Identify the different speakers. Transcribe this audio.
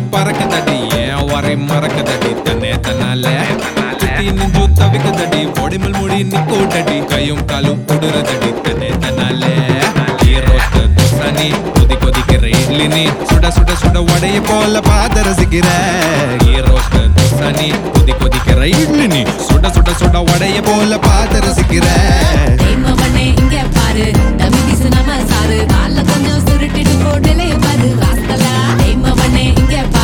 Speaker 1: பறக்குதடி ஏன் வரை மறக்குதடி தன்னே தன்னால குத்தி நெஞ்சு தவிக்குதடி ஒடிமல் முடி நிக்கோடடி கையும் காலும் உடுறதடி தன்னே தன்னால ரோஸ்ட் தோசானி கொதி கொதிக்கிற இட்லினி சுட சுட சுட வடைய போல பாத ரசிக்கிற ரோஸ்ட் தோசானி கொதி கொதிக்கிற இட்லினி சுட சுட சுட வடைய போல பாத ரசிக்கிற
Speaker 2: இங்க பாரு நம்ம சாரு கால கொஞ்சம் சுருட்டிட்டு போடலே பாரு ராஸ்கலா மவனே இங்க